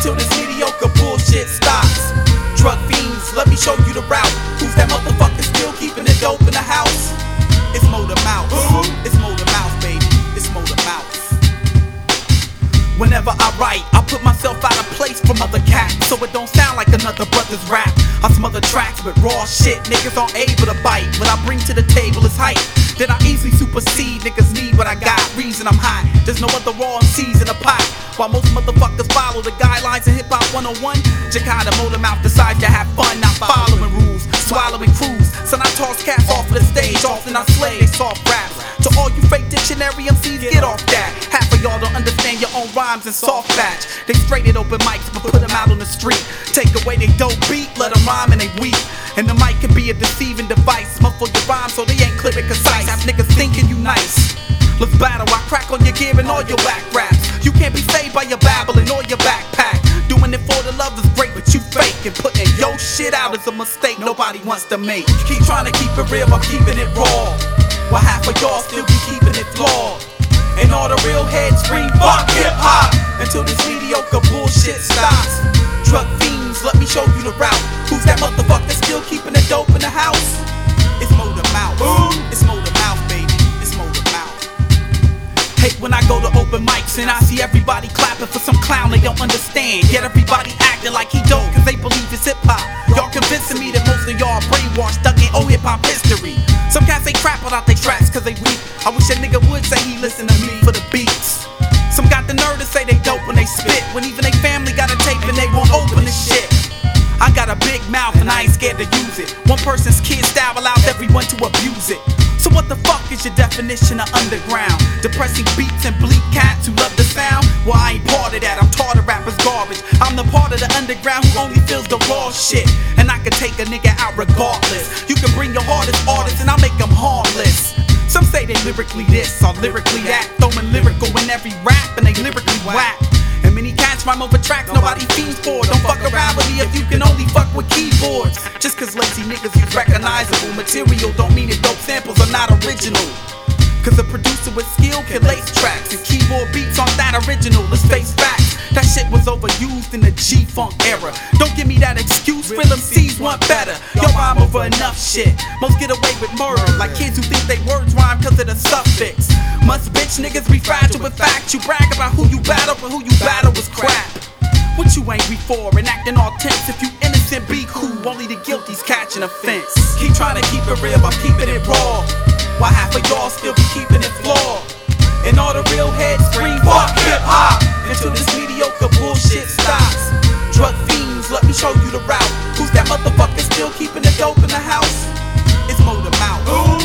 until this mediocre bullshit stops. Drug fiends, let me show you the route. Who's that motherfucker still keeping the dope in the house? It's Motor Mouth. It's Motor Mouth, baby. It's Motor Mouth. Whenever I write, I put myself out of place from other cats, so it don't sound like another brother's rap. I smother tracks with raw shit, niggas aren't able to bite. What I bring to the table is hype. Then I easily supersede, niggas need what I got. Reason I'm hot, there's no other raw MCs in the pot. While most motherfuckers follow the guidelines of Hip Hop 101, Jakada Motor Mouth decides to have fun, not following rules, swallowing crews. So I toss cats off of the stage, often I slay they soft raps. To all you fake dictionary MCs, get off that. Half of y'all don't understand your own rhymes and soft batch. They straight at open mics, but put them out on the street. Take away they dope beat, let them rhyme and they weak. And the mic can be a deceiving device. Muffle your rhymes so they ain't clear and concise. Have niggas thinking you nice. Let's battle, I crack on your gear and all your whack raps. You can't be saved by your babbling or your backpack. Doing it for the love is great, but you fake. And putting your shit out is a mistake nobody wants to make. Keep trying to keep it real, I'm keeping it raw. While half of y'all still be keeping it flawed. And all the real heads scream fuck hip hop until this mediocre bullshit stops. Drug fiends, let me show you the route. Who's that motherfucker still keeping the dope in the house? It's Motor Mouth. It's Motor Mouth, baby. It's Motor Mouth. Hate when I go to open mics and I see everybody clapping for some clown they don't understand. Yet everybody acting like he dope cause they believe it's hip hop. Y'all convincing me that most of y'all brainwashed, stuck in old hip hop history. Some cats they crap out they tracks cause they weak. I wish a nigga would say he listen to me for the beats. Some got the nerve to say they dope when they spit, when even they family got a tape and they won't open the shit. I got a big mouth and I ain't scared to use it. One person's kid style allows everyone to abuse it. So what the fuck is your definition of underground? Depressing beats and bleak cats who love the sound? Well, I ain't part of that, I'm taught of rappers garbage. I'm the part of the underground who only feels the raw shit. And I can take a nigga out regardless. You can bring your hardest artists and I'll make them harmless. Some say they lyrically this or lyrically that, throwing lyrical in every rap and they lyrically whack. And many cats rhyme over tracks nobody fiends for. Don't fuck around with me if you can only fuck with keyboards. Just cause lazy niggas use recognizable material don't mean that dope samples are not original. Cause a producer with skill can lace tracks and keyboard beats aren't that original. Let's face facts, that shit was overused in the G-Funk era. Don't give me that excuse, real MCs want better. Y'all rhyme over enough shit, most get away with murder. Like kids who think they words rhyme cause of the suffix. Must bitch niggas be fragile with facts. You brag about who you battle, but who you battle was crap. What you angry for and acting all tense? If you innocent, be cool, only the guilty's catching offense. Keep trying to keep it real, I'm keeping it raw. While half of y'all still be keeping it flawed. And all the real heads scream fuck hip hop until this mediocre bullshit stops. Drug fiends, let me show you the route. Who's that motherfucker still keeping the dope in the house? It's Motor Mouth.